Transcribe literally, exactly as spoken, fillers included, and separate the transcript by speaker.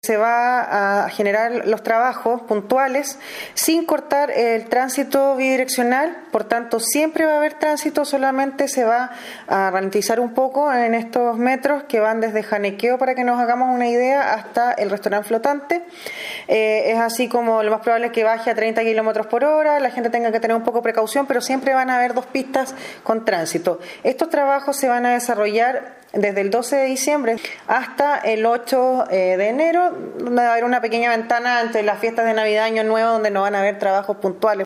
Speaker 1: Se va a generar los trabajos puntuales sin cortar el tránsito bidireccional, por tanto siempre va a haber tránsito, solamente se va a ralentizar un poco en estos metros que van desde Janequeo, para que nos hagamos una idea, hasta el restaurante flotante. Eh, es así como lo más probable es que baje a treinta kilómetros por hora, la gente tenga que tener un poco de precaución, pero siempre van a haber dos pistas con tránsito. Estos trabajos se van a desarrollar desde el doce de diciembre hasta el ocho de enero, donde va a haber una pequeña ventana entre las fiestas de Navidad y Año Nuevo, donde no van a haber trabajos puntuales.